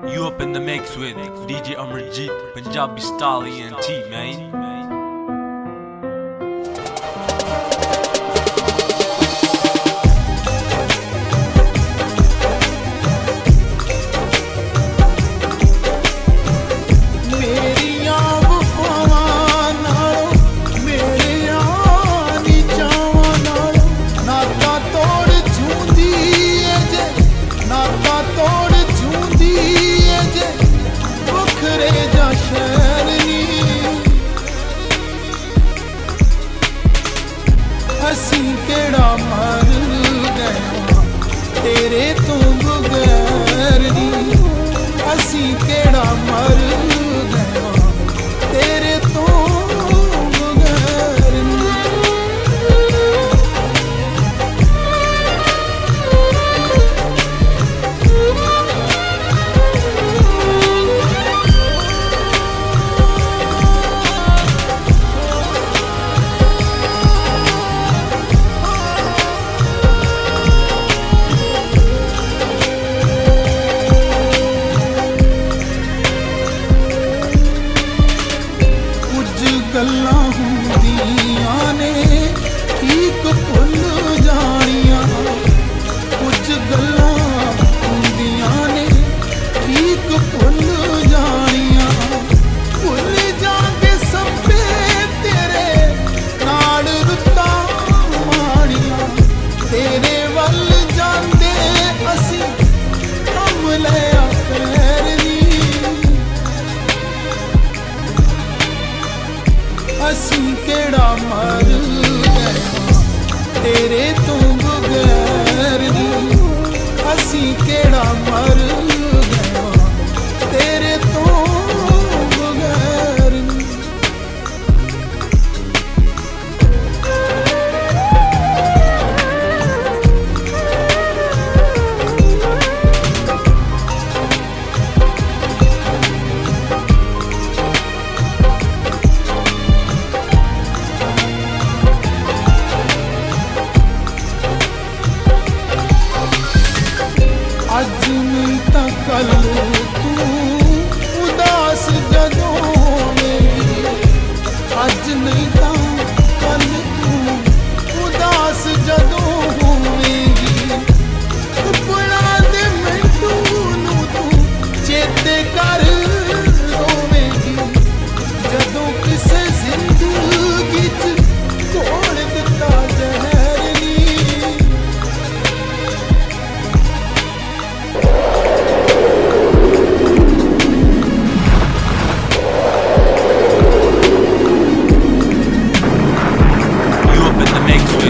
You up in the mix with DJ Amarjeet, Punjabi style ENT, man. ਅਸੀਂ ਕਿਹੜਾ ਮਰ ਗਏ ਤੇਰੇ ਤੋਂ ਬਗੈਰ ਨੀ ਅਸੀਂ ਕਿਹੜਾ ਮਰ ਗਏ ਤੇਰੇ ਤੋਂ ਬਗੈਰ ਨੀ ਗੱਲਾਂ ਹੁੰਦੀਆਂ ਨੇ ਠੀਕ ਭੁੱਲ ਜਾਣੀਆਂ ਕੁਝ ਗੱਲਾਂ ਹੁੰਦੀਆਂ ਨੇ ਠੀਕ ਭੁੱਲ ਜਾਣੀਆਂ ਭੁੱਲ ਜਾਗੇ ਸਭੇ ਤੇਰੇ ਨਾਲ ਰੁੱਤਾਂ ਮਾਣੀਆਂ ਤੇਰੇ ਵੱਲ ਜਾਂਦੇ ਅਸੀਂ ਕੰਮ ਲਿਆ ਪੈਰ ਅਸੀਂ ਕਿਹੜਾ ਮਰ ਗਏ ਤੇਰੇ ਤੋਂ ਬਗੈਰ ਨੀ ਅਸੀਂ ਕਿਹੜਾ ਮਰ